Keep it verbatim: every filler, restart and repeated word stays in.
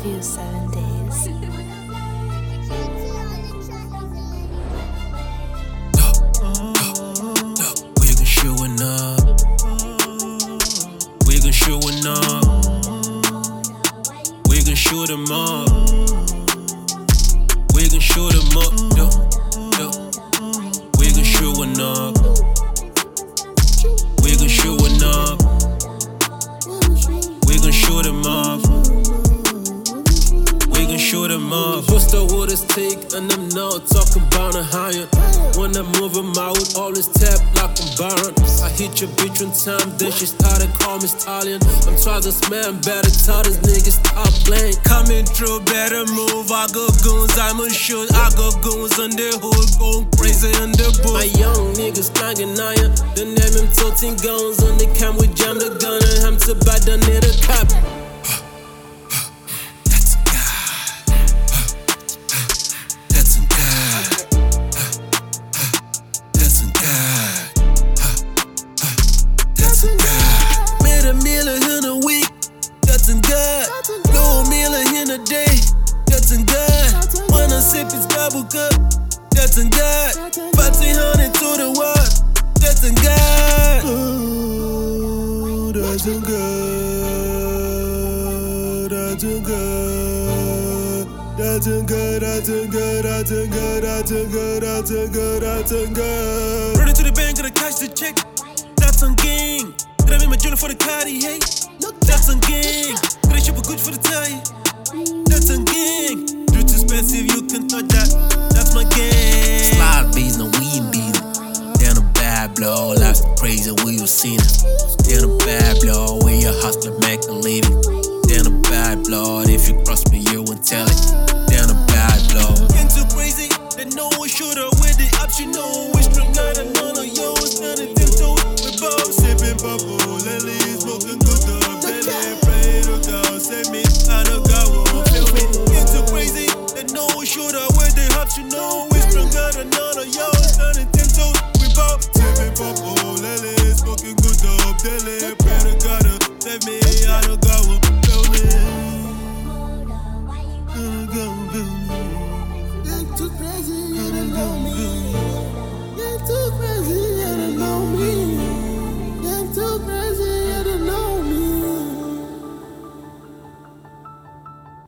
you seven days. We gon' showin' up. We gon' showin' up. We gon' show them up. We gon' show them up. Yo, yo. We gon' showin' up. We gon' showin' up. We gon' show them up. We gon' show them up. What's the waters take? And I'm not talking about a higher. When I move them out, always tap like I'm Byron. I hit your bitch one time, then she started calling me stallion. I'm trying to man, better tell this niggas stop playing. Coming through, better move. I got goons, I'm a shoot. I got goons on the hood, going crazy on the boat. My young niggas slanging iron. The name him toting guns on the cam. We jam the gun and I'm too bad, I need a cap. Made a million in a week, that's in God. No million in a day, that's in God. When I sip it's double cup, that's in God. Fighting hundred to the world, that's in God. Ooh, that's in God, that's in God. That's in God, that's in God, that's in God, that's in God, that's in God, that's in God. Running to the bank, gonna cash the check. That's on gang. Could I be my junior for the Cardi, hey? That's on gang. Could I ship a good for the tie? That's on gang. Rich expensive, you can touch that. That's my gang. Slide beats, no weed beats. Down a bad blow, life's crazy, we you seen it. Down a bad blow, we a hustler, make a living. Down a bad blow, if you cross me, you won't tell it. Down a bad blow. Getting too crazy, they know we shooter with the option, no. We stronger than none of yours, none of them too. Sipping bubble, lately smoking good dog. Belly pray to God, save me, I know God won't feel me. Get too crazy, they know we shoot up with the hops, you know we stronger than none of yours. None of them too, we both sipping bubble, lately smoking good dog. Belly pray to God, save me.